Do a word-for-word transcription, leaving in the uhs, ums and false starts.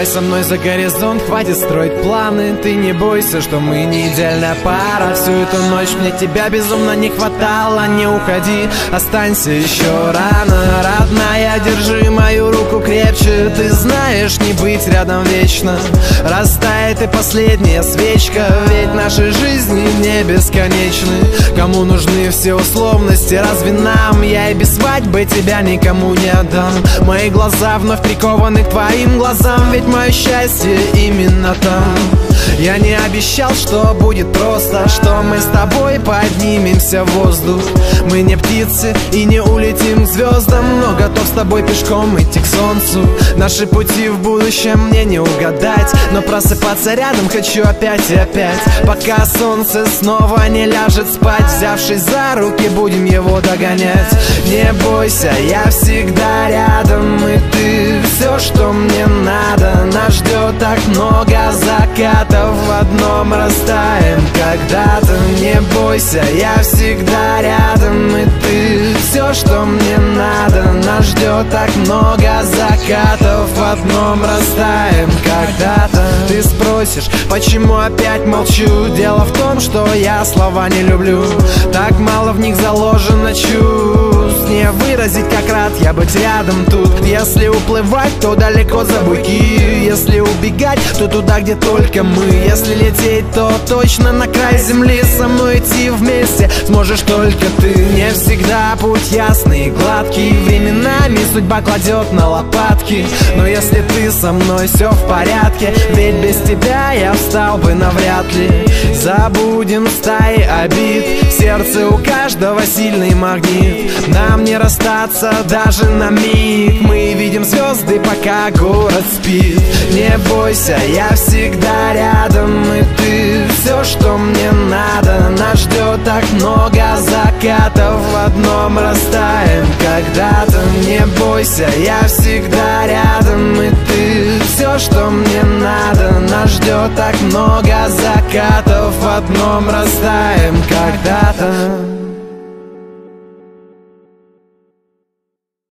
Давай со мной за горизонт, хватит строить планы. Ты не бойся, что мы не идеальная пара. Всю эту ночь мне тебя безумно не хватало. Не уходи, останься еще рано. Родная, держи мою руку крепче. Ты знаешь, не быть рядом вечно. Растает и последняя свечка, ведь наши жизни не бесконечны. Кому нужны все условности, разве нам? Я и без свадьбы тебя никому не отдам. Мои глаза вновь прикованы к твоим глазам, ведь мое счастье именно там. Я не обещал, что будет просто, что мы с тобой поднимемся в воздух. Мы не птицы и не улетим к звездам, но готов с тобой пешком идти к солнцу. Наши пути в будущем мне не угадать, но просыпаться рядом хочу опять и опять. Пока солнце снова не ляжет спать, взявшись за руки, будем его догонять. Не бойся, я всегда рядом, и ты все, что мне надо. Нас ждет так много закатов, в одном растаем когда-то. Не бойся, я всегда рядом, и ты все, что мне надо. Нас ждет так много закатов, в одном растаем когда-то. Ты спросишь, почему опять молчу? Дело в том, что я слова не люблю. Так мало в них заложено чувств. Не выразить, как рад я быть рядом тут. Если уплывать, то далеко за буйки. Если убегать, то туда, где только мы. Если лететь, то точно на край земли. Со мной идти вместе сможешь только ты. Не всегда путь ясный и гладкий, временами судьба кладет на лопатки. Но если ты со мной, все в порядке, ведь без тебя я встал бы навряд ли. Забудем стаи обид, в сердце у каждого сильный магнит. Нам не расстаться даже на миг, мы видим звезды, пока город спит. Не бойся, я всегда рядом, и ты все, что мне надо. Нас ждет так много закатов, в одном растаем когда-то. Не бойся, я всегда рядом, и ты все, что мне надо. Нас ждет так много закатов, в одном растаем когда-то.